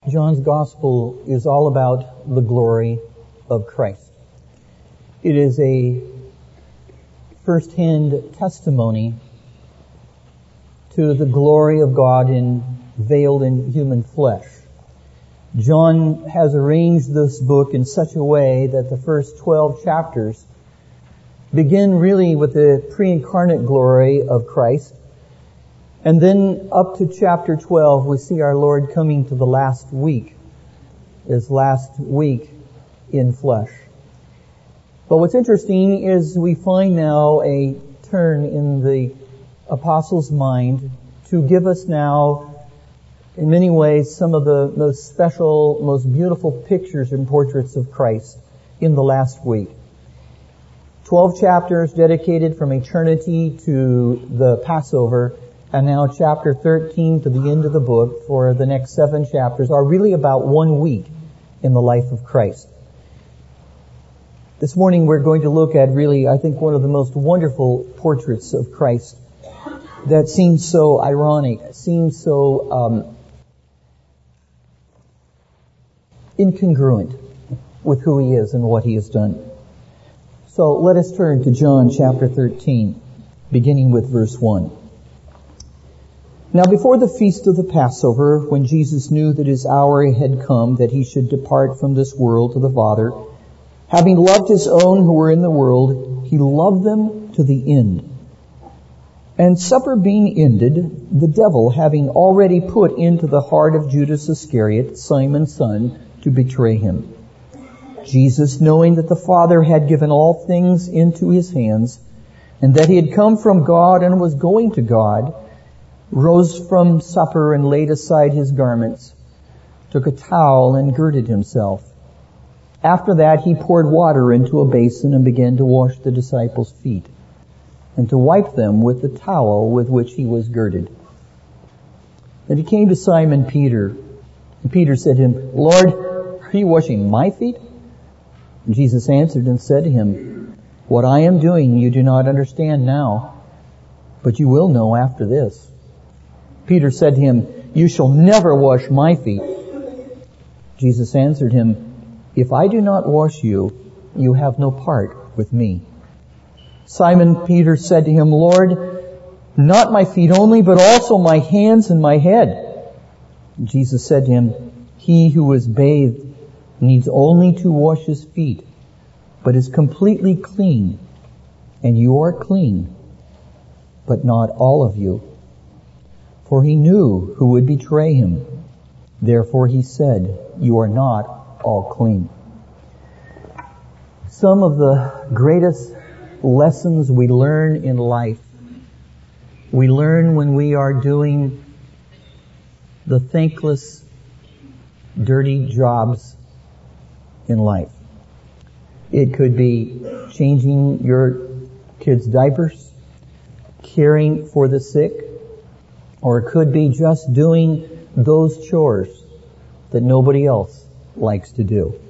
John's Gospel is all about the glory of Christ. It is a first-hand testimony to the glory of God veiled in human flesh. John has arranged this book in such a way that the first 12 chapters begin really with the pre-incarnate glory of Christ. And then up to chapter 12, we see our Lord coming to the last week, His last week in flesh. But what's interesting is we find now a turn in the apostle's mind to give us now, in many ways, some of the most special, most beautiful pictures and portraits of Christ in the last week. 12 chapters dedicated from eternity to the Passover, and now chapter 13 to the end of the book for the next 7 chapters are really about 1 week in the life of Christ. This morning we're going to look at really, I think, one of the most wonderful portraits of Christ that seems so ironic, seems so incongruent with who He is and what He has done. So let us turn to John chapter 13, beginning with verse 1. Now before the feast of the Passover, when Jesus knew that His hour had come, that He should depart from this world to the Father, having loved His own who were in the world, He loved them to the end. And supper being ended, the devil, having already put into the heart of Judas Iscariot, Simon's son, to betray Him. Jesus, knowing that the Father had given all things into His hands, and that He had come from God and was going to God, rose from supper and laid aside His garments, took a towel and girded Himself. After that He poured water into a basin and began to wash the disciples' feet, and to wipe them with the towel with which He was girded. Then He came to Simon Peter, and Peter said to Him, Lord, are you washing my feet? And Jesus answered and said to him, What I am doing you do not understand now, but you will know after this. Peter said to Him, You shall never wash my feet. Jesus answered him, If I do not wash you, you have no part with me. Simon Peter said to Him, Lord, not my feet only, but also my hands and my head. Jesus said to him, He who is bathed needs only to wash his feet, but is completely clean. And you are clean, but not all of you. For He knew who would betray Him. Therefore He said, You are not all clean. Some of the greatest lessons we learn in life, we learn when we are doing the thankless, dirty jobs in life. It could be changing your kids' diapers, caring for the sick, or it could be just doing those chores that nobody else likes to do.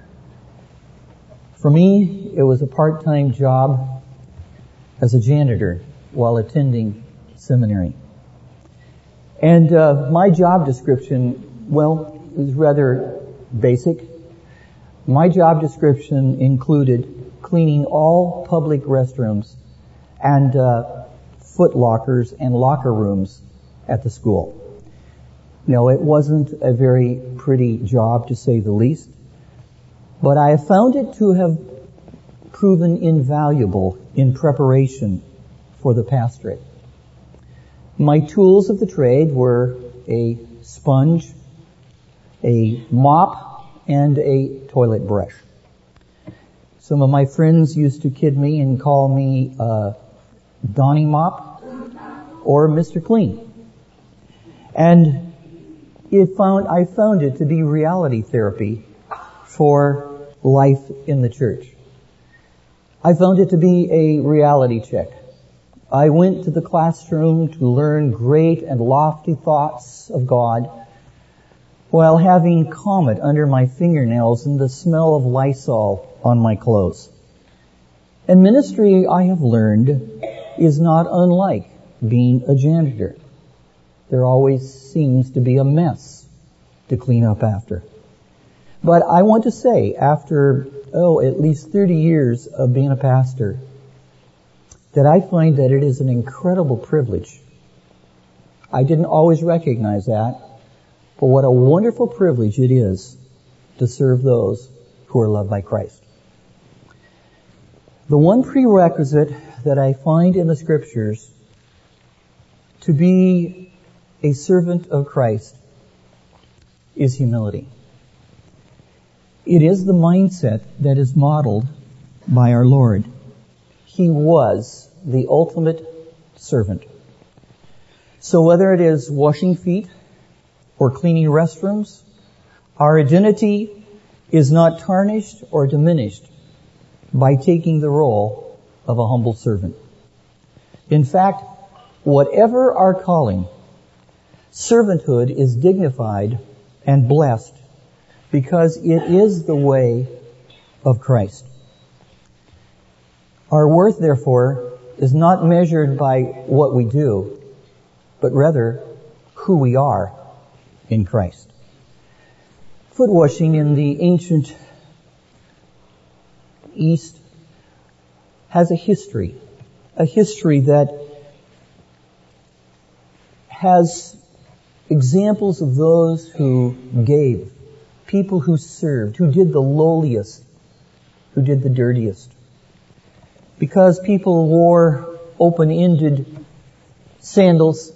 For me, it was a part-time job as a janitor while attending seminary. And my job description, well, it was rather basic. My job description included cleaning all public restrooms and foot lockers and locker rooms at the school. No, it wasn't a very pretty job, to say the least, but I have found it to have proven invaluable in preparation for the pastorate. My tools of the trade were a sponge, a mop, and a toilet brush. Some of my friends used to kid me and call me Donnie Mop or Mr. Clean. And I found it to be reality therapy for life in the church. I found it to be a reality check. I went to the classroom to learn great and lofty thoughts of God while having Comet under my fingernails and the smell of Lysol on my clothes. And ministry, I have learned, is not unlike being a janitor. There always seems to be a mess to clean up after. But I want to say, after, at least 30 years of being a pastor, that I find that it is an incredible privilege. I didn't always recognize that, but what a wonderful privilege it is to serve those who are loved by Christ. The one prerequisite that I find in the Scriptures to be a servant of Christ is humility. It is the mindset that is modeled by our Lord. He was the ultimate servant. So whether it is washing feet or cleaning restrooms, our identity is not tarnished or diminished by taking the role of a humble servant. In fact, whatever our calling, servanthood is dignified and blessed because it is the way of Christ. Our worth, therefore, is not measured by what we do, but rather who we are in Christ. Foot washing in the ancient East has a history that has examples of those who gave, people who served, who did the lowliest, who did the dirtiest. Because people wore open-ended sandals,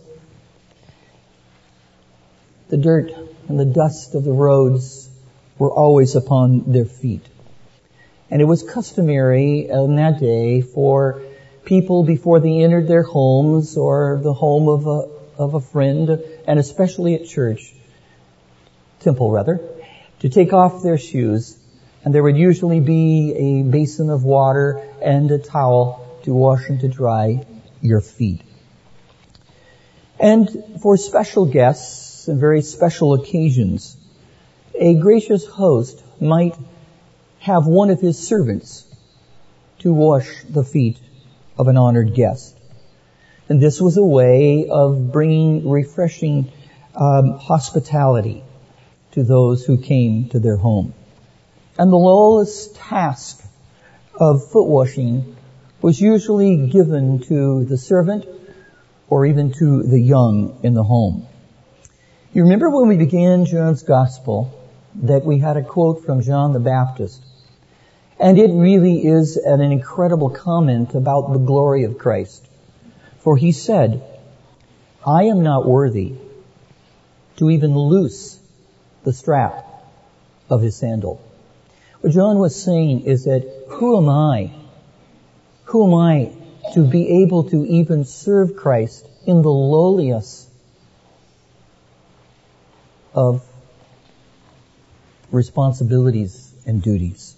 the dirt and the dust of the roads were always upon their feet. And it was customary in that day for people, before they entered their homes or the home of a friend, and especially at temple, to take off their shoes. And there would usually be a basin of water and a towel to wash and to dry your feet. And for special guests and very special occasions, a gracious host might have one of his servants to wash the feet of an honored guest. And this was a way of bringing refreshing hospitality to those who came to their home. And the lowest task of foot washing was usually given to the servant or even to the young in the home. You remember when we began John's Gospel that we had a quote from John the Baptist. And it really is an incredible comment about the glory of Christ. For he said, I am not worthy to even loose the strap of his sandal. What John was saying is that who am I to be able to even serve Christ in the lowliest of responsibilities and duties?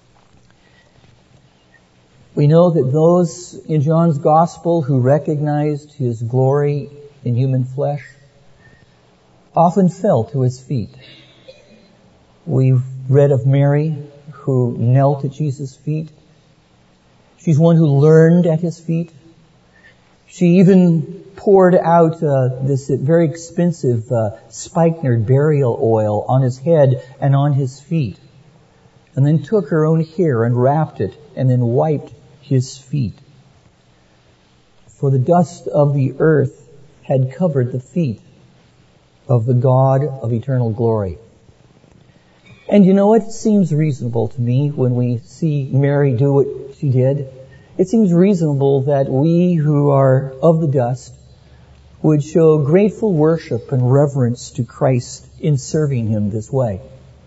We know that those in John's Gospel who recognized his glory in human flesh often fell to his feet. We've read of Mary, who knelt at Jesus' feet. She's one who learned at his feet. She even poured out this very expensive spikenard burial oil on his head and on his feet, and then took her own hair and wrapped it, and then wiped his feet. For the dust of the earth had covered the feet of the God of eternal glory. And you know what? It seems reasonable to me when we see Mary do what she did. It seems reasonable that we who are of the dust would show grateful worship and reverence to Christ in serving him this way.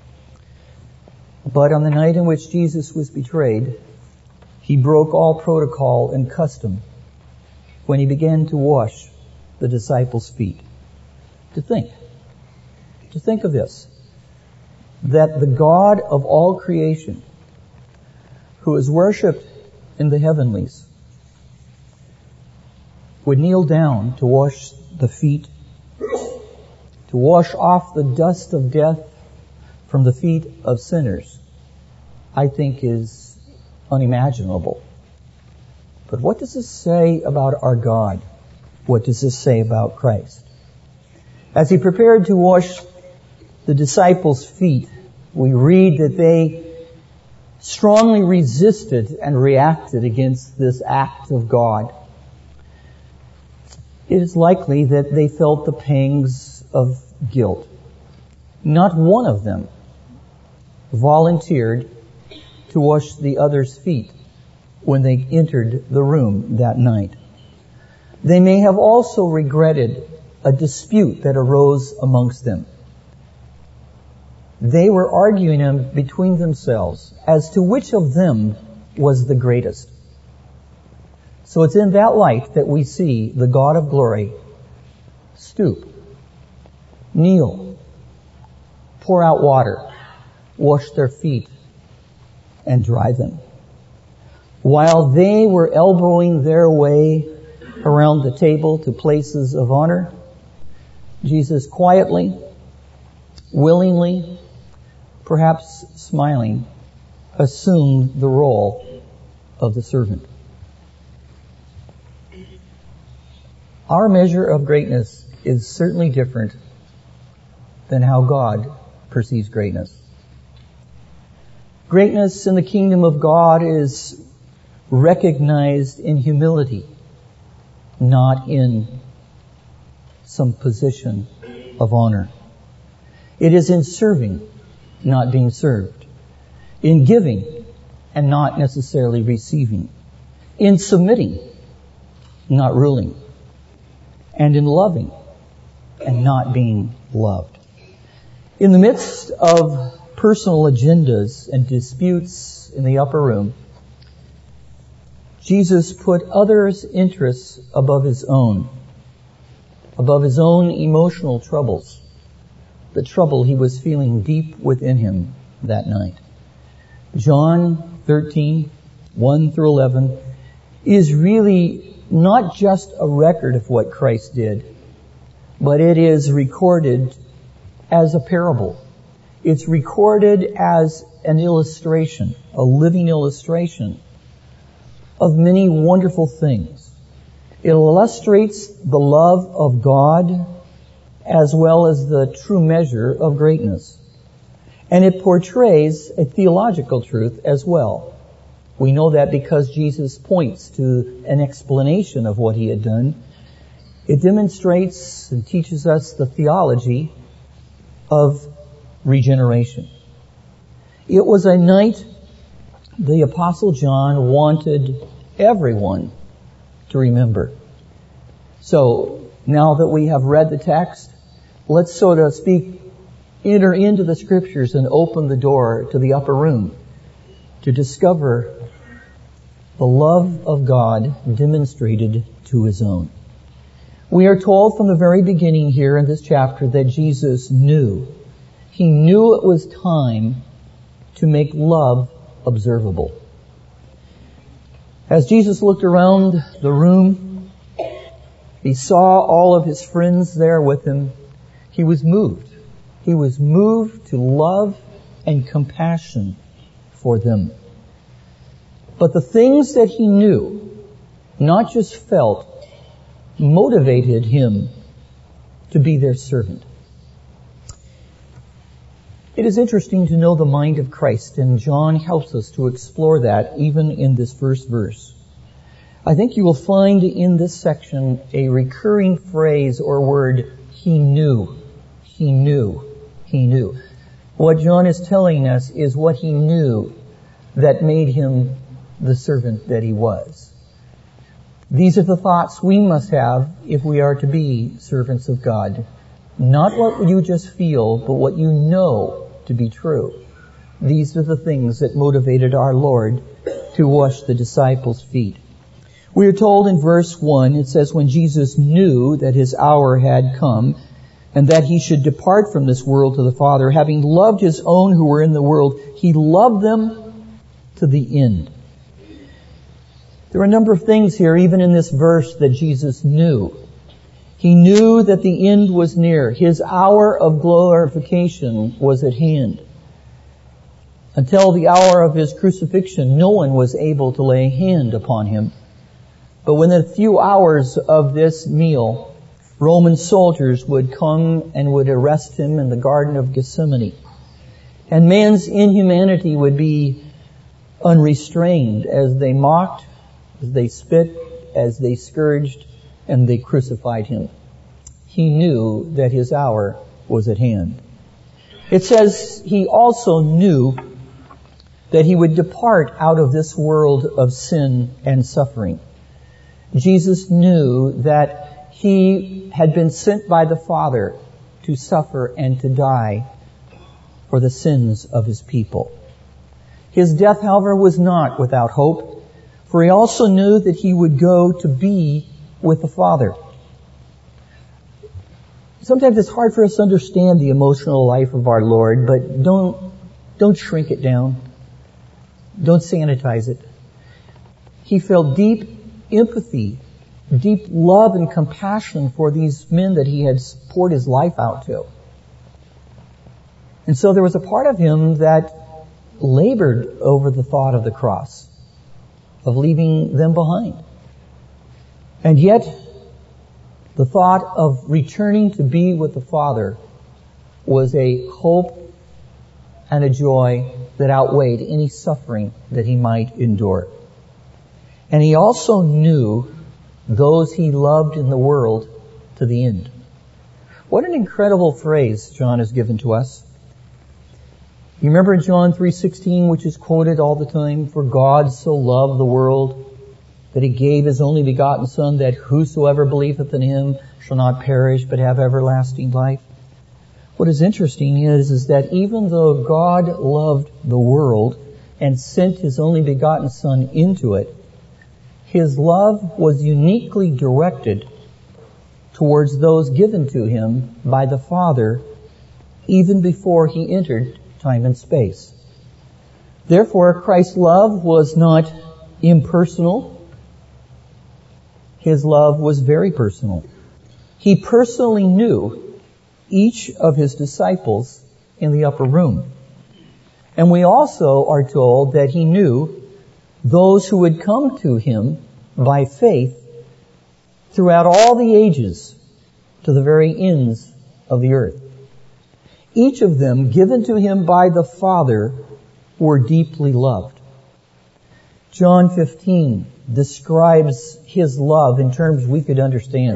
But on the night in which Jesus was betrayed, he broke all protocol and custom when he began to wash the disciples' feet. To think of this, that the God of all creation, who is worshipped in the heavenlies, would kneel down to wash the feet, to wash off the dust of death from the feet of sinners, I think is unimaginable. But what does this say about our God? What does this say about Christ? As he prepared to wash the disciples' feet, we read that they strongly resisted and reacted against this act of God. It is likely that they felt the pangs of guilt. Not one of them volunteered to wash the other's feet when they entered the room that night. They may have also regretted a dispute that arose amongst them. They were arguing between themselves as to which of them was the greatest. So it's in that light that we see the God of glory stoop, kneel, pour out water, wash their feet, and dry them. While they were elbowing their way around the table to places of honor, Jesus quietly, willingly, perhaps smiling, assumed the role of the servant. Our measure of greatness is certainly different than how God perceives greatness. Greatness in the kingdom of God is recognized in humility, not in some position of honor. It is in serving, not being served. In giving, and not necessarily receiving. In submitting, not ruling. And in loving, and not being loved. In the midst of personal agendas and disputes in the upper room, Jesus put others' interests above his own emotional troubles, the trouble he was feeling deep within him that night. John 13, 1 through 11, is really not just a record of what Christ did, but it is recorded as a parable. It's recorded as an illustration, a living illustration of many wonderful things. It illustrates the love of God as well as the true measure of greatness. And it portrays a theological truth as well. We know that because Jesus points to an explanation of what he had done. It demonstrates and teaches us the theology of regeneration. It was a night the Apostle John wanted everyone to remember. So, now that we have read the text, let's, so to speak, enter into the Scriptures and open the door to the upper room to discover the love of God demonstrated to his own. We are told from the very beginning here in this chapter that Jesus knew. He knew it was time to make love observable. As Jesus looked around the room, he saw all of his friends there with him. He was moved. He was moved to love and compassion for them. But the things that he knew, not just felt, motivated him to be their servant. It is interesting to know the mind of Christ, and John helps us to explore that even in this first verse. I think you will find in this section a recurring phrase or word, he knew, he knew, he knew. What John is telling us is what he knew that made him the servant that he was. These are the thoughts we must have if we are to be servants of God. Not what you just feel, but what you know to be true. These are the things that motivated our Lord to wash the disciples' feet. We are told in verse 1, it says, when Jesus knew that his hour had come, and that he should depart from this world to the Father, having loved his own who were in the world, he loved them to the end. There are a number of things here, even in this verse, that Jesus knew. He knew that the end was near. His hour of glorification was at hand. Until the hour of his crucifixion, no one was able to lay a hand upon him. But within a few hours of this meal, Roman soldiers would come and would arrest him in the Garden of Gethsemane. And man's inhumanity would be unrestrained as they mocked, as they spit, as they scourged, and they crucified him. He knew that his hour was at hand. It says he also knew that he would depart out of this world of sin and suffering. Jesus knew that he had been sent by the Father to suffer and to die for the sins of his people. His death, however, was not without hope, for he also knew that he would go to be with the Father. Sometimes it's hard for us to understand the emotional life of our Lord, but don't shrink it down. Don't sanitize it. He felt deep empathy, deep love and compassion for these men that he had poured his life out to. And so there was a part of him that labored over the thought of the cross, of leaving them behind. And yet, the thought of returning to be with the Father was a hope and a joy that outweighed any suffering that he might endure. And he also knew those he loved in the world to the end. What an incredible phrase John has given to us. You remember John 3:16, which is quoted all the time, "For God so loved the world that he gave his only begotten Son, that whosoever believeth in him shall not perish, but have everlasting life." What is interesting is that even though God loved the world and sent his only begotten Son into it, his love was uniquely directed towards those given to him by the Father even before he entered time and space. Therefore, Christ's love was not impersonal. His love was very personal. He personally knew each of his disciples in the upper room. And we also are told that he knew those who would come to him by faith throughout all the ages to the very ends of the earth. Each of them, given to him by the Father, were deeply loved. John 15 describes his love in terms we could understand.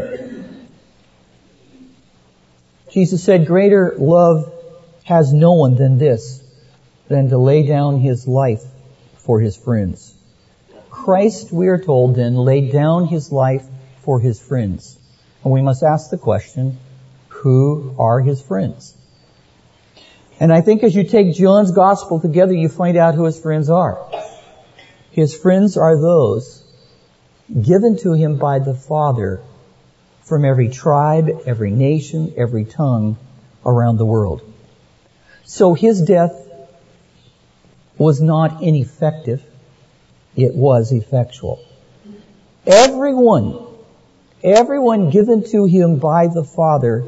Jesus said, "Greater love has no one than this, than to lay down his life for his friends." Christ, we are told then, laid down his life for his friends. And we must ask the question, who are his friends? And I think as you take John's gospel together, you find out who his friends are. His friends are those given to him by the Father from every tribe, every nation, every tongue around the world. So his death was not ineffective. It was effectual. Everyone given to him by the Father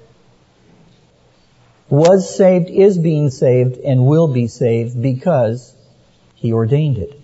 was saved, is being saved, and will be saved because he ordained it.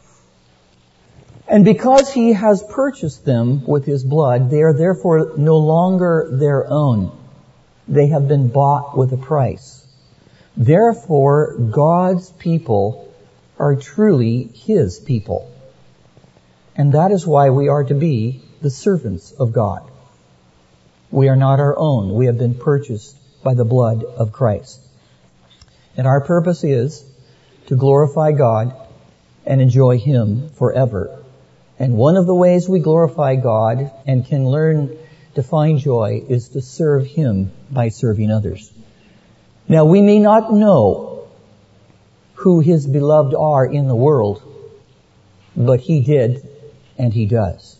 And because he has purchased them with his blood, they are therefore no longer their own. They have been bought with a price. Therefore, God's people are truly his people. And that is why we are to be the servants of God. We are not our own. We have been purchased by the blood of Christ. And our purpose is to glorify God and enjoy him forever. And one of the ways we glorify God and can learn to find joy is to serve him by serving others. Now, we may not know who his beloved are in the world, but he did and he does.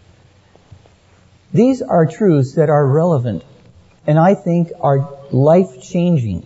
These are truths that are relevant and I think are life-changing.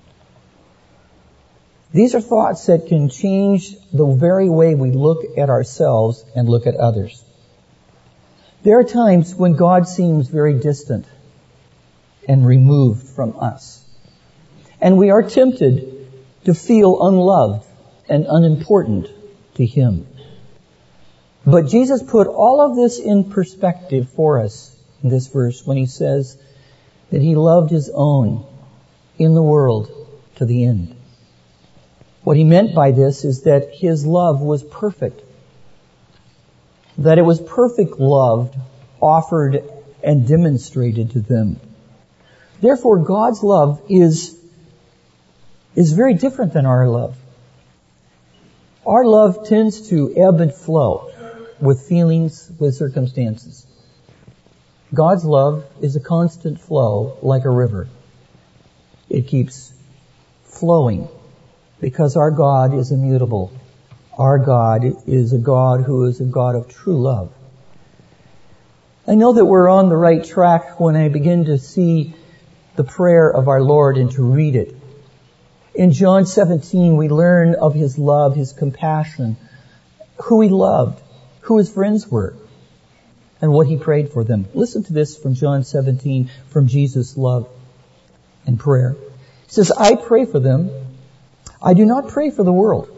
These are thoughts that can change the very way we look at ourselves and look at others. There are times when God seems very distant and removed from us. And we are tempted to feel unloved and unimportant to him. But Jesus put all of this in perspective for us in this verse when he says that he loved his own in the world to the end. What he meant by this is that his love was perfect. That it was perfect love offered and demonstrated to them. Therefore, God's love is very different than our love. Our love tends to ebb and flow with feelings, with circumstances. God's love is a constant flow like a river. It keeps flowing because our God is immutable. Our God is a God who is a God of true love. I know that we're on the right track when I begin to see the prayer of our Lord and to read it. In John 17, we learn of His love, His compassion, who He loved, who His friends were, and what He prayed for them. Listen to this from John 17, from Jesus' love and prayer. He says, I pray for them. I do not pray for the world,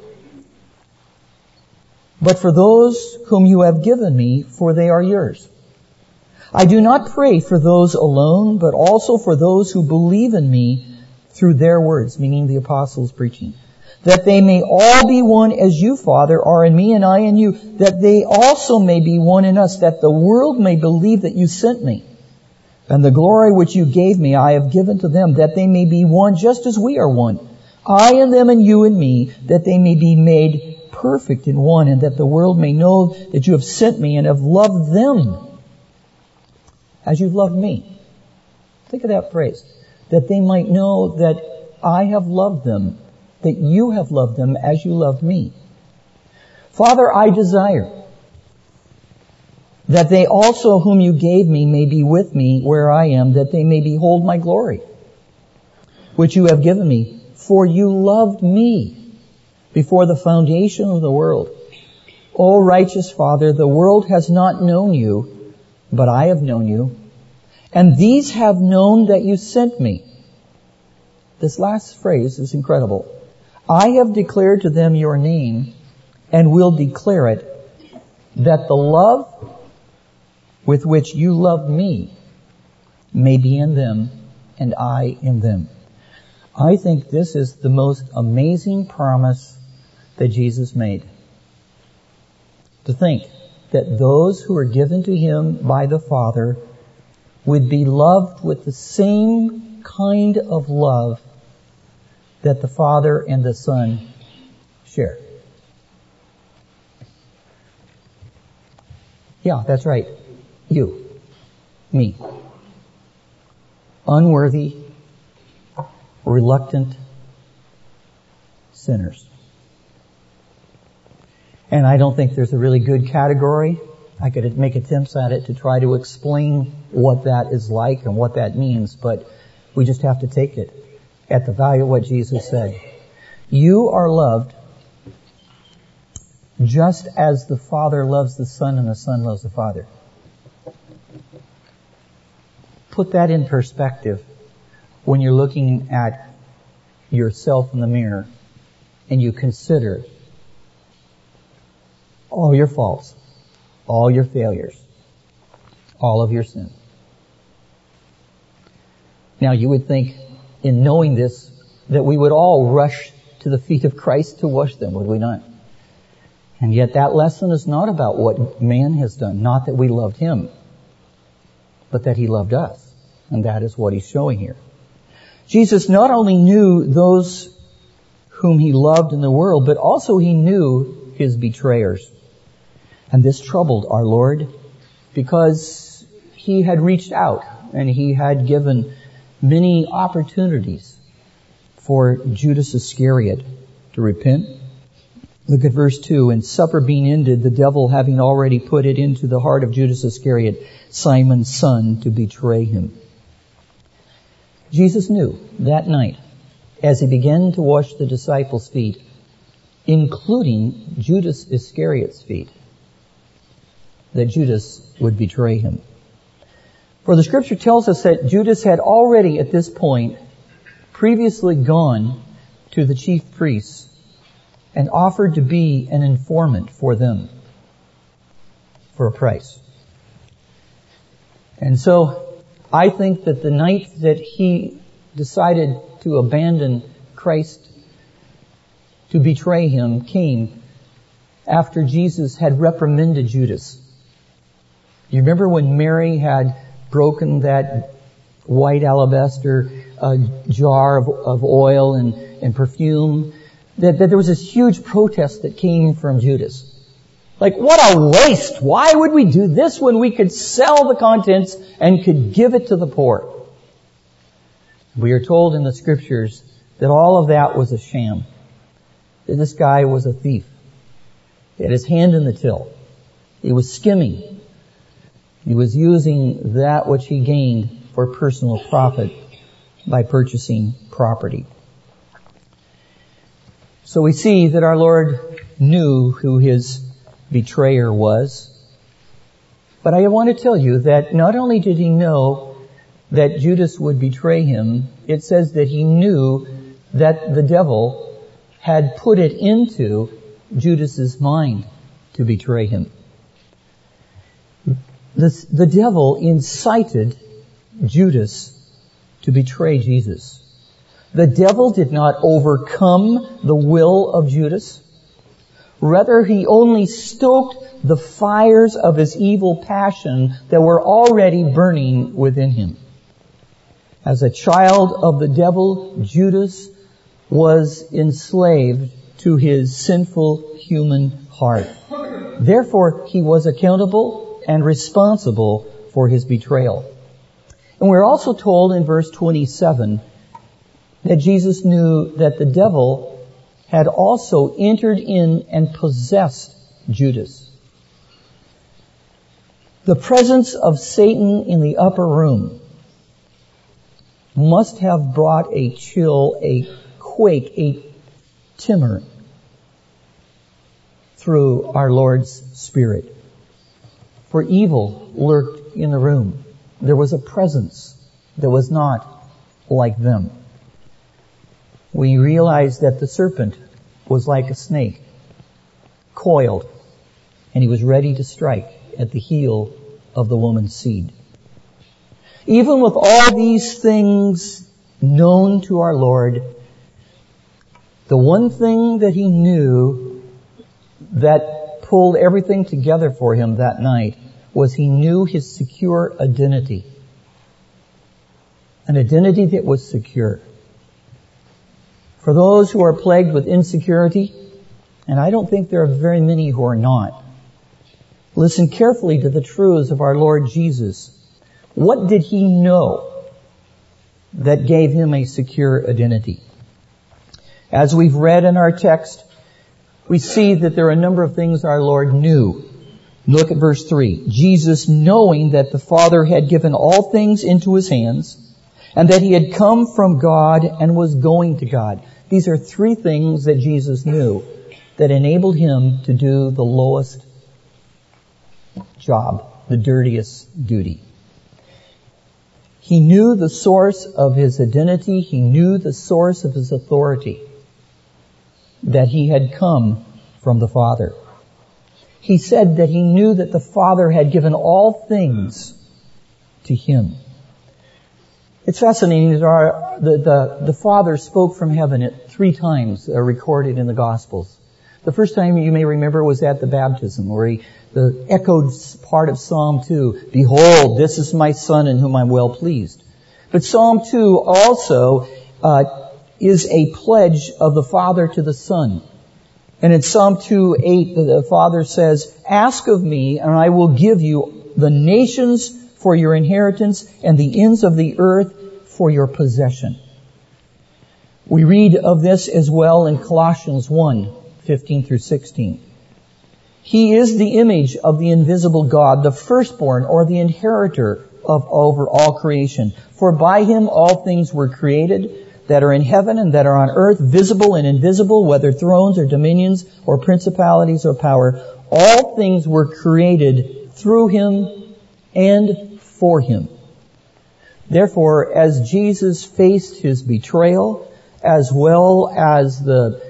but for those whom you have given me, for they are yours. I do not pray for those alone, but also for those who believe in me through their words, meaning the apostles' preaching, that they may all be one as you, Father, are in me and I in you, that they also may be one in us, that the world may believe that you sent me. And the glory which you gave me I have given to them, that they may be one just as we are one. I and them and you and me, that they may be made perfect in one, and that the world may know that you have sent me and have loved them as you've loved me. Think of that phrase. That they might know that I have loved them, that you have loved them as you loved me. Father, I desire that they also whom you gave me may be with me where I am, that they may behold my glory, which you have given me. For you loved me before the foundation of the world. O righteous Father, the world has not known you, but I have known you. And these have known that you sent me. This last phrase is incredible. I have declared to them your name and will declare it, that the love with which you loved me may be in them and I in them. I think this is the most amazing promise that Jesus made. To think that those who are given to Him by the Father would be loved with the same kind of love that the Father and the Son share. Yeah, that's right. You. Me. Unworthy, reluctant sinners. And I don't think there's a really good category. I could make attempts at it to try to explain what that is like and what that means, but we just have to take it at the value of what Jesus said. You are loved just as the Father loves the Son and the Son loves the Father. Put that in perspective when you're looking at yourself in the mirror and you consider all your faults, all your failures, all of your sin. Now you would think, in knowing this, that we would all rush to the feet of Christ to wash them, would we not? And yet that lesson is not about what man has done, not that we loved him, but that he loved us. And that is what he's showing here. Jesus not only knew those whom he loved in the world, but also he knew his betrayers. And this troubled our Lord because he had reached out and he had given many opportunities for Judas Iscariot to repent. Look at verse 2. And supper being ended, the devil having already put it into the heart of Judas Iscariot, Simon's son, to betray him. Jesus knew that night, as he began to wash the disciples' feet, including Judas Iscariot's feet, that Judas would betray him. For the Scripture tells us that Judas had already at this point previously gone to the chief priests and offered to be an informant for them for a price. And so I think that the night that he decided to abandon Christ, to betray him, came after Jesus had reprimanded Judas. You remember when Mary had broken that white alabaster jar of oil and perfume? That there was this huge protest that came from Judas. Like, what a waste! Why would we do this when we could sell the contents and could give it to the poor? We are told in the Scriptures that all of that was a sham. That this guy was a thief. He had his hand in the till. He was skimming. He was using that which he gained for personal profit by purchasing property. So we see that our Lord knew who his betrayer was. But I want to tell you that not only did he know that Judas would betray him, it says that he knew that the devil had put it into Judas's mind to betray him. The devil incited Judas to betray Jesus. The devil did not overcome the will of Judas. Rather, he only stoked the fires of his evil passion that were already burning within him. As a child of the devil, Judas was enslaved to his sinful human heart. Therefore, he was accountable and responsible for his betrayal. And we're also told in verse 27 that Jesus knew that the devil had also entered in and possessed Judas. The presence of Satan in the upper room must have brought a chill, a quake, a timor through our Lord's Spirit. For evil lurked in the room. There was a presence that was not like them. We realized that the serpent was like a snake, coiled, and he was ready to strike at the heel of the woman's seed. Even with all these things known to our Lord, the one thing that he knew that pulled everything together for him that night was he knew his secure identity. An identity that was secure. For those who are plagued with insecurity, and I don't think there are very many who are not, listen carefully to the truths of our Lord Jesus. What did he know that gave him a secure identity? As we've read in our text, we see that there are a number of things our Lord knew. Look at verse 3. Jesus, knowing that the Father had given all things into his hands, and that he had come from God and was going to God. These are three things that Jesus knew that enabled him to do the lowest job, the dirtiest duty. He knew the source of his identity. He knew the source of his authority, that he had come from the Father. He said that he knew that the Father had given all things to him. It's fascinating that the Father spoke from heaven at 3 times recorded in the Gospels. The first time you may remember was at the baptism, where the echoed part of Psalm 2, "Behold, this is my Son in whom I'm well pleased." But Psalm 2 also is a pledge of the Father to the Son. And in Psalm 2:8, the Father says, "Ask of me, and I will give you the nations for your inheritance and the ends of the earth for your possession." We read of this as well in Colossians 1:15 through 16. He is the image of the invisible God, the firstborn or the inheritor over all creation. For by him all things were created, that are in heaven and that are on earth, visible and invisible, whether thrones or dominions or principalities or power. All things were created through him and for him. Therefore, as Jesus faced his betrayal, as well as the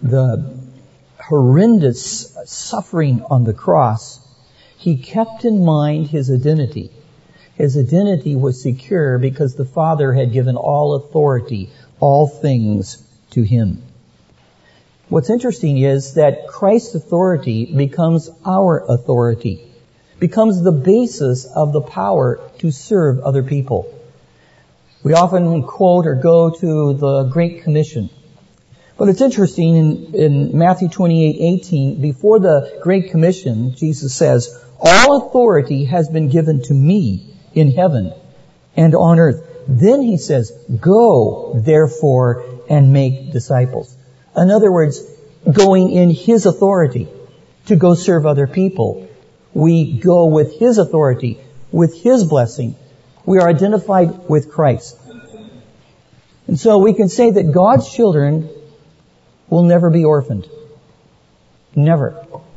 horrendous suffering on the cross, he kept in mind his identity. His identity was secure because the Father had given all authority, all things to Him. What's interesting is that Christ's authority becomes our authority, becomes the basis of the power to serve other people. We often quote or go to the Great Commission. But it's interesting, in Matthew 28:18, before the Great Commission, Jesus says, "All authority has been given to me in heaven and on earth." Then He says, "Go, therefore, and make disciples." In other words, going in His authority to go serve other people. We go with His authority, with His blessing. We are identified with Christ. And so we can say that God's children will never be orphaned. Never.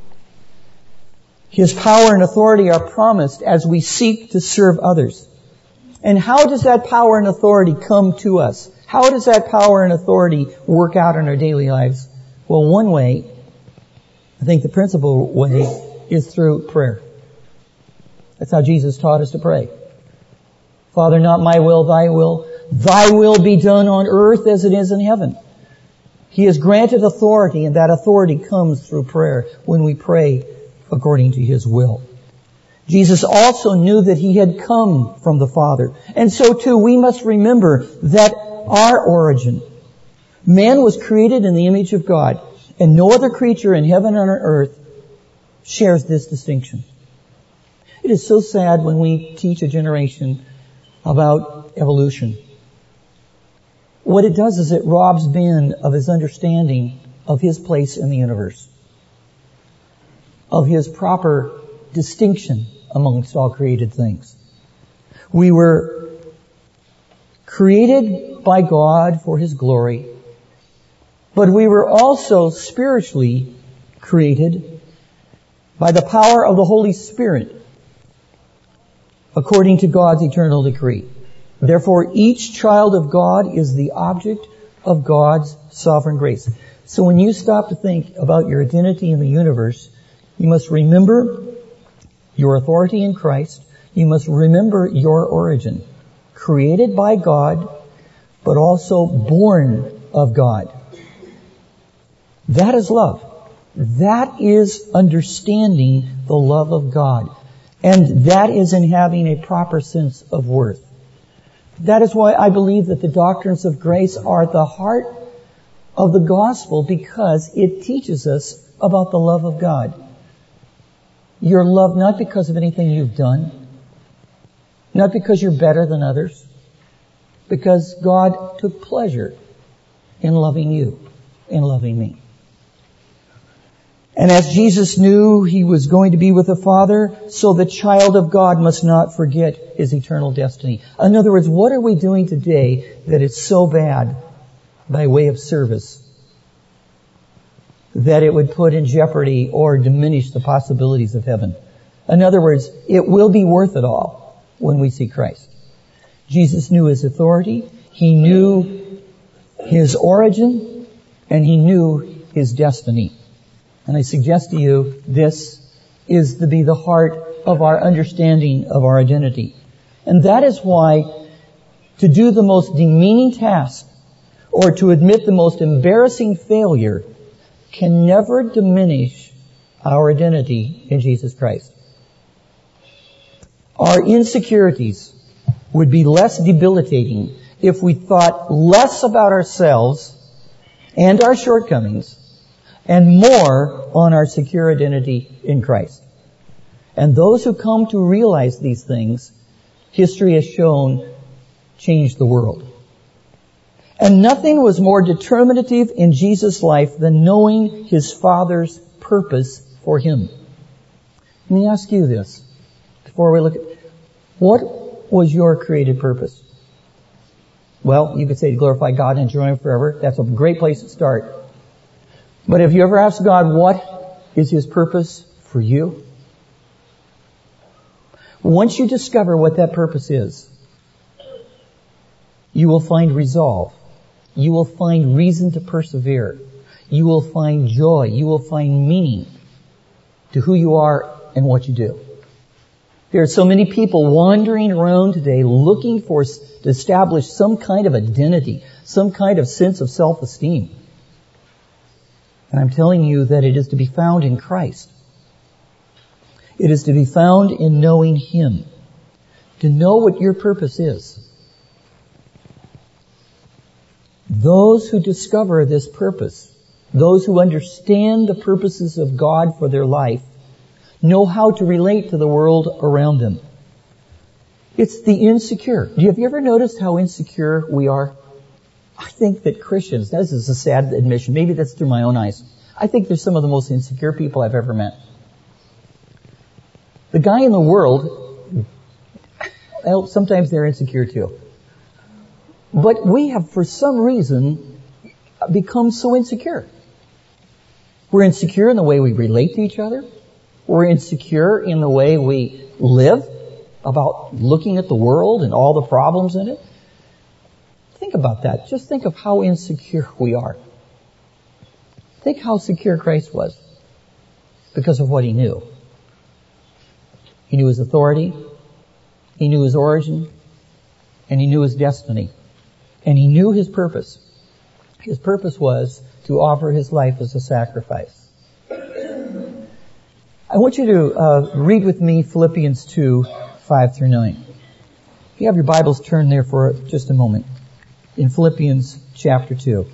His power and authority are promised as we seek to serve others. And how does that power and authority come to us? How does that power and authority work out in our daily lives? Well, one way, I think the principal way, is through prayer. That's how Jesus taught us to pray. Father, not my will, thy will be done on earth as it is in heaven. He has granted authority, and that authority comes through prayer when we pray according to His will. Jesus also knew that He had come from the Father. And so too, we must remember that our origin, man was created in the image of God, and no other creature in heaven and on earth shares this distinction. It is so sad when we teach a generation about evolution. What it does is it robs man of his understanding of his place in the universe, of his proper distinction amongst all created things. We were created by God for His glory, but we were also spiritually created by the power of the Holy Spirit according to God's eternal decree. Therefore, each child of God is the object of God's sovereign grace. So when you stop to think about your identity in the universe, you must remember your authority in Christ. You must remember your origin. Created by God, but also born of God. That is love. That is understanding the love of God. And that is in having a proper sense of worth. That is why I believe that the doctrines of grace are the heart of the gospel, because it teaches us about the love of God. You're loved not because of anything you've done, not because you're better than others, because God took pleasure in loving you, in loving me. And as Jesus knew He was going to be with the Father, so the child of God must not forget his eternal destiny. In other words, what are we doing today that is so bad by way of service that it would put in jeopardy or diminish the possibilities of heaven? In other words, it will be worth it all when we see Christ. Jesus knew His authority, He knew His origin, and He knew His destiny. And I suggest to you, this is to be the heart of our understanding of our identity. And that is why to do the most demeaning task or to admit the most embarrassing failure can never diminish our identity in Jesus Christ. Our insecurities would be less debilitating if we thought less about ourselves and our shortcomings and more on our secure identity in Christ. And those who come to realize these things, history has shown, change the world. And nothing was more determinative in Jesus' life than knowing His Father's purpose for Him. Let me ask you this before we look at what was your created purpose? Well, you could say to glorify God and enjoy Him forever. That's a great place to start. But have you ever asked God, what is His purpose for you? Once you discover what that purpose is, you will find resolve. You will find reason to persevere. You will find joy. You will find meaning to who you are and what you do. There are so many people wandering around today looking to establish some kind of identity, some kind of sense of self-esteem. And I'm telling you that it is to be found in Christ. It is to be found in knowing Him. To know what your purpose is. Those who discover this purpose, those who understand the purposes of God for their life, know how to relate to the world around them. It's the insecure. Have you ever noticed how insecure we are? I think that Christians, this is a sad admission, maybe that's through my own eyes, I think they're some of the most insecure people I've ever met. The guy in the world, well, sometimes they're insecure too. But we have, for some reason, become so insecure. We're insecure in the way we relate to each other. We're insecure in the way we live, about looking at the world and all the problems in it. Think about that. Just think of how insecure we are. Think how secure Christ was because of what He knew. He knew His authority, He knew His origin, and He knew His destiny. And He knew His purpose. His purpose was to offer His life as a sacrifice. I want you to read with me Philippians 2, 5 through 9. If you have your Bibles, turn there for just a moment. In Philippians chapter 2.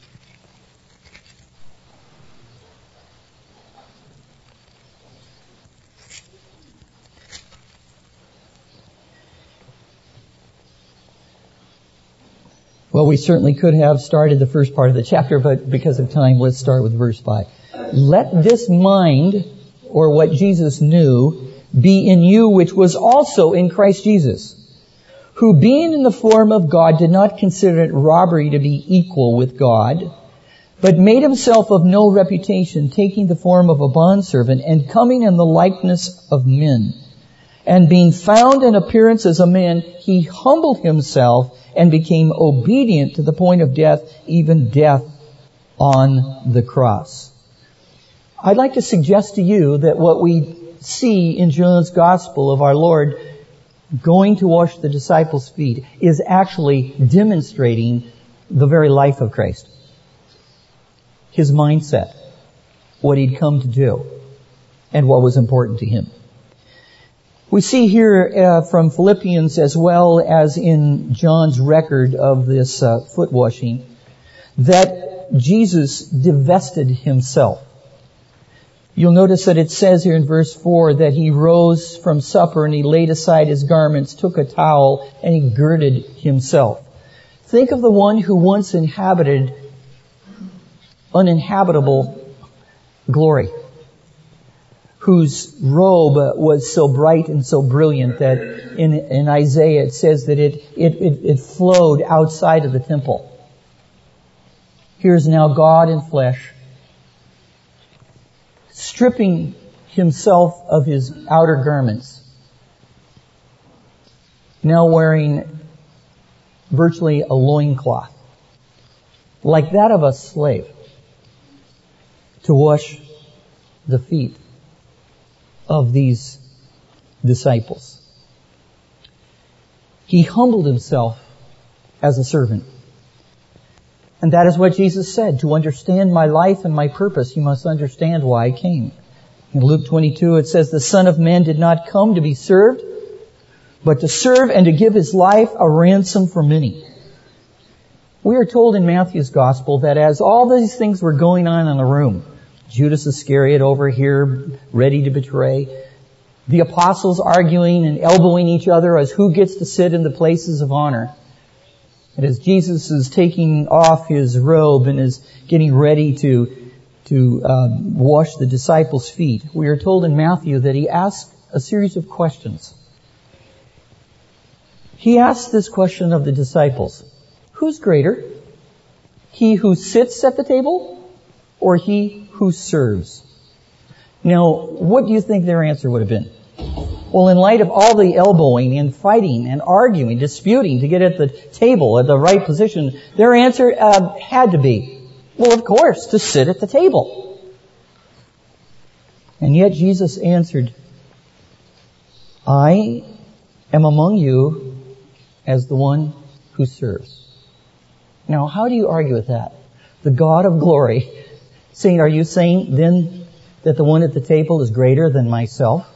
Well, we certainly could have started the first part of the chapter, but because of time, let's start with verse 5. Let this mind, or what Jesus knew, be in you, which was also in Christ Jesus, who being in the form of God did not consider it robbery to be equal with God, but made Himself of no reputation, taking the form of a bondservant and coming in the likeness of men. And being found in appearance as a man, He humbled Himself and became obedient to the point of death, even death on the cross. I'd like to suggest to you that what we see in John's Gospel of our Lord going to wash the disciples' feet is actually demonstrating the very life of Christ. His mindset, what He'd come to do, and what was important to Him. We see here from Philippians, as well as in John's record of this foot washing, that Jesus divested Himself. You'll notice that it says here in verse 4 that He rose from supper and He laid aside His garments, took a towel, and He girded Himself. Think of the one who once inhabited uninhabitable glory, whose robe was so bright and so brilliant that in Isaiah it says that it flowed outside of the temple. Here's now God in flesh, stripping Himself of His outer garments, now wearing virtually a loincloth, like that of a slave, to wash the feet of these disciples. He humbled Himself as a servant. And that is what Jesus said. To understand my life and my purpose, you must understand why I came. In Luke 22 it says, the Son of Man did not come to be served, but to serve and to give His life a ransom for many. We are told in Matthew's Gospel that as all these things were going on in the room, Judas Iscariot over here, ready to betray, the apostles arguing and elbowing each other as who gets to sit in the places of honor. And as Jesus is taking off His robe and is getting ready to wash the disciples' feet, we are told in Matthew that He asked a series of questions. He asked this question of the disciples: who's greater? He who sits at the table or he who serves? Now, what do you think their answer would have been? Well, in light of all the elbowing and fighting and arguing, disputing to get at the table at the right position, their answer had to be, well, of course, to sit at the table. And yet Jesus answered, I am among you as the one who serves. Now, how do you argue with that? The God of glory saying, are you saying then that the one at the table is greater than myself?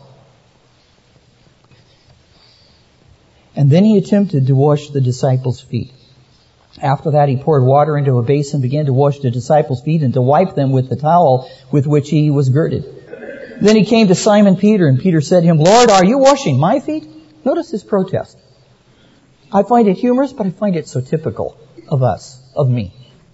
And then he attempted to wash the disciples' feet. After that, he poured water into a basin, began to wash the disciples' feet and to wipe them with the towel with which he was girded. Then he came to Simon Peter, and Peter said to him, Lord, are you washing my feet? Notice his protest. I find it humorous, but I find it so typical of us, of me.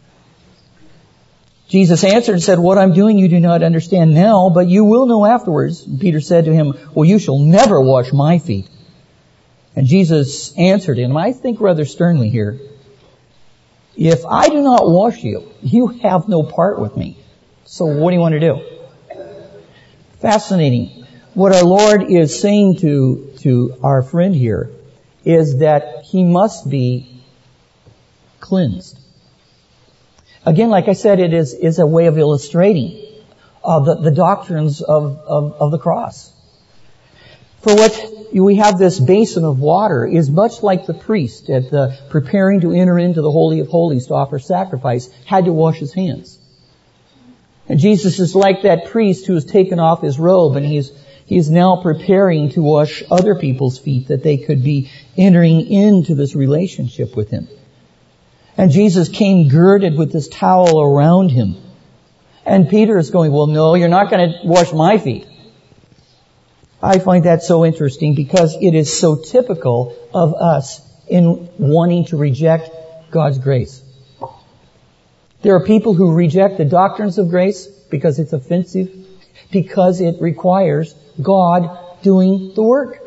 Jesus answered and said, what I'm doing you do not understand now, but you will know afterwards. And Peter said to him, well, you shall never wash my feet. And Jesus answered him, I think rather sternly here, if I do not wash you, you have no part with me. So what do you want to do? Fascinating. What our Lord is saying to our friend here is that he must be cleansed. Again, like I said, it is a way of illustrating the doctrines of the cross. For what we have this basin of water is much like the priest at the preparing to enter into the Holy of Holies to offer sacrifice had to wash his hands. And Jesus is like that priest who has taken off his robe and he is now preparing to wash other people's feet that they could be entering into this relationship with him. And Jesus came girded with this towel around him. And Peter is going, well, no, you're not going to wash my feet. I find that so interesting because it is so typical of us in wanting to reject God's grace. There are people who reject the doctrines of grace because it's offensive, because it requires God doing the work.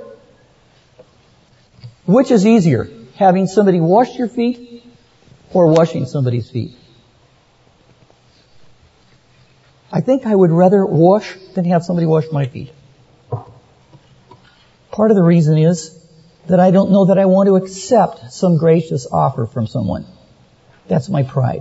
Which is easier, having somebody wash your feet or washing somebody's feet? I think I would rather wash than have somebody wash my feet. Part of the reason is that I don't know that I want to accept some gracious offer from someone. That's my pride.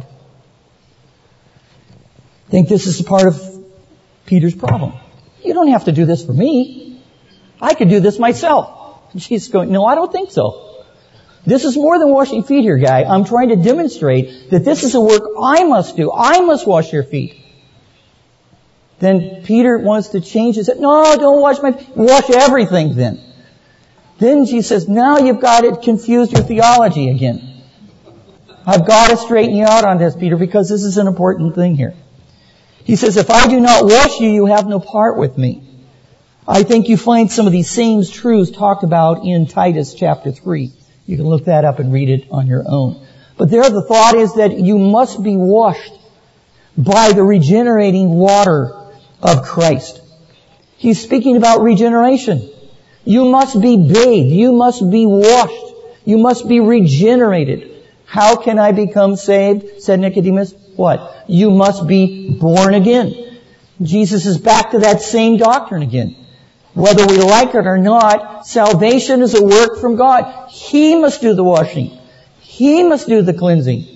I think this is part of Peter's problem. You don't have to do this for me. I could do this myself. And she's going, no, I don't think so. This is more than washing feet here, guy. I'm trying to demonstrate that this is a work I must do. I must wash your feet. Then Peter wants to change. He said, no, don't wash my feet. Wash everything then. Then she says, now you've got it confused your theology again. I've got to straighten you out on this, Peter, because this is an important thing here. He says, if I do not wash you, you have no part with me. I think you find some of these same truths talked about in Titus chapter 3. You can look that up and read it on your own. But there the thought is that you must be washed by the regenerating water of Christ. He's speaking about regeneration. You must be bathed. You must be washed. You must be regenerated. How can I become saved? Said Nicodemus. What? You must be born again. Jesus is back to that same doctrine again. Whether we like it or not, salvation is a work from God. He must do the washing. He must do the cleansing.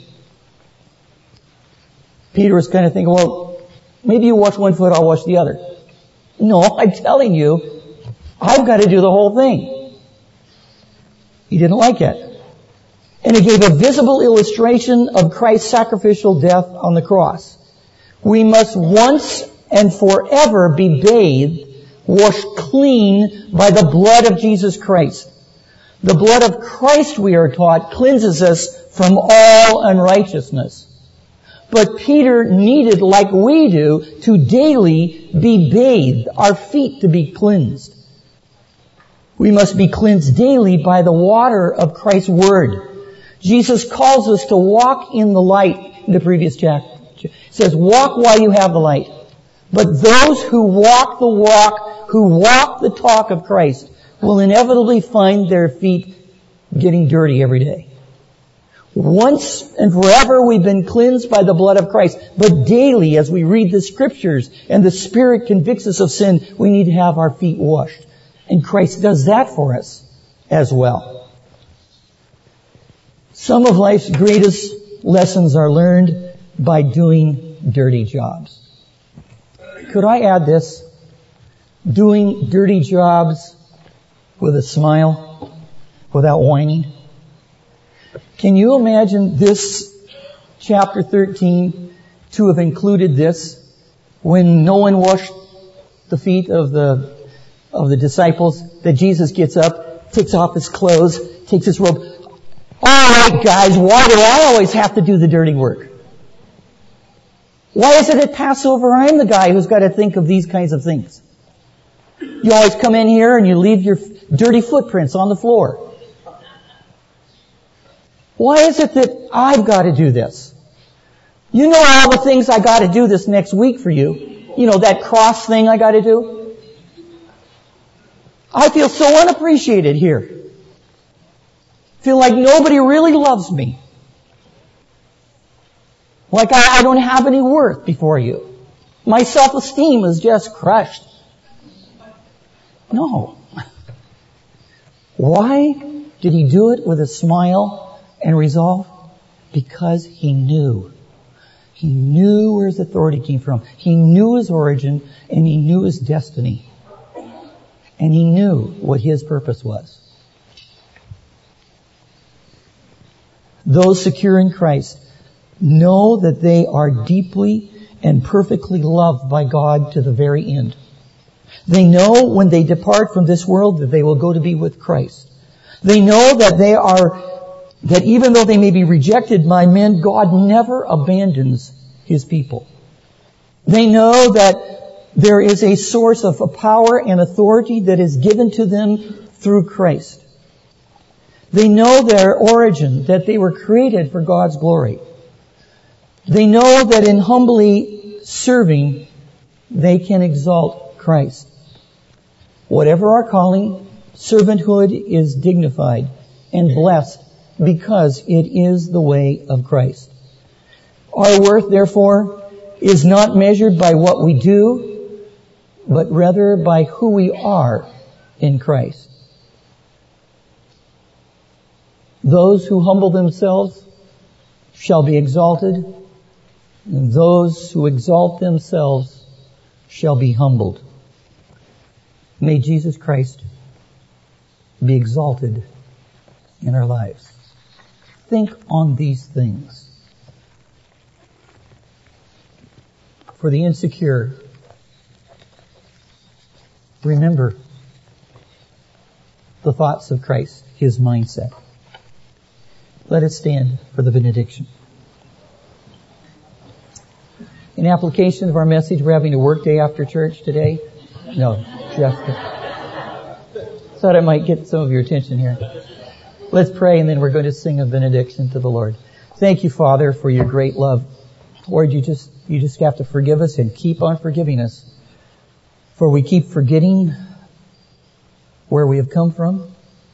Peter was kind of thinking, well, maybe you wash one foot, I'll wash the other. No, I'm telling you, I've got to do the whole thing. He didn't like it. And it gave a visible illustration of Christ's sacrificial death on the cross. We must once and forever be bathed, washed clean by the blood of Jesus Christ. The blood of Christ, we are taught, cleanses us from all unrighteousness. But Peter needed, like we do, to daily be bathed, our feet to be cleansed. We must be cleansed daily by the water of Christ's Word. Jesus calls us to walk in the light in the previous chapter. He says, walk while you have the light. But those who walk the walk, who walk the talk of Christ, will inevitably find their feet getting dirty every day. Once and forever we've been cleansed by the blood of Christ. But daily, as we read the Scriptures and the Spirit convicts us of sin, we need to have our feet washed. And Christ does that for us as well. Some of life's greatest lessons are learned by doing dirty jobs. Could I add this? Doing dirty jobs with a smile, without whining. Can you imagine this chapter 13 to have included this when no one washed the feet of the disciples, that Jesus gets up, takes off his clothes, takes his robe. All right, guys, why do I always have to do the dirty work? Why is it at Passover I'm the guy who's got to think of these kinds of things? You always come in here and you leave your dirty footprints on the floor. Why is it that I've got to do this? You know all the things I got to do this next week for you. You know, that cross thing I got to do. I feel so unappreciated here. Feel like nobody really loves me. Like I don't have any worth before you. My self-esteem is just crushed. No. Why did he do it with a smile and resolve? Because he knew. He knew where his authority came from. He knew his origin and he knew his destiny. And he knew what his purpose was. Those secure in Christ know that they are deeply and perfectly loved by God to the very end. They know when they depart from this world that they will go to be with Christ. They know that even though they may be rejected by men, God never abandons His people. They know that there is a source of power and authority that is given to them through Christ. They know their origin, that they were created for God's glory. They know that in humbly serving, they can exalt Christ. Whatever our calling, servanthood is dignified and blessed because it is the way of Christ. Our worth, therefore, is not measured by what we do, but rather by who we are in Christ. Those who humble themselves shall be exalted, and those who exalt themselves shall be humbled. May Jesus Christ be exalted in our lives. Think on these things. For the insecure, remember the thoughts of Christ, His mindset. Let us stand for the benediction. In application of our message, we're having a work day after church today. No, just thought I might get some of your attention here. Let's pray and then we're going to sing a benediction to the Lord. Thank you, Father, for your great love. Lord, you just have to forgive us and keep on forgiving us. For we keep forgetting where we have come from,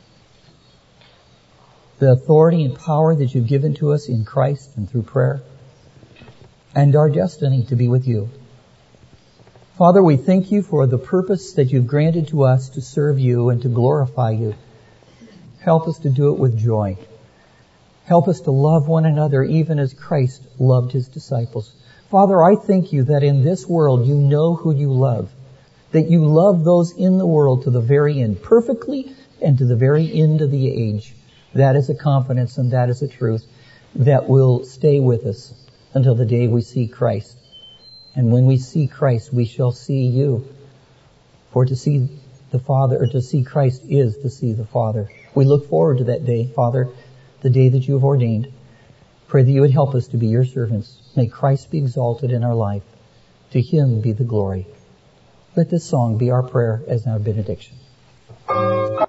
the authority and power that you've given to us in Christ and through prayer, and our destiny to be with you. Father, we thank you for the purpose that you've granted to us to serve you and to glorify you. Help us to do it with joy. Help us to love one another even as Christ loved his disciples. Father, I thank you that in this world you know who you love, that you love those in the world to the very end, perfectly and to the very end of the age. That is a confidence and that is a truth that will stay with us until the day we see Christ. And when we see Christ, we shall see you. For to see the Father, or to see Christ is to see the Father. We look forward to that day, Father, the day that you have ordained. Pray that you would help us to be your servants. May Christ be exalted in our life. To him be the glory. Let this song be our prayer as our benediction.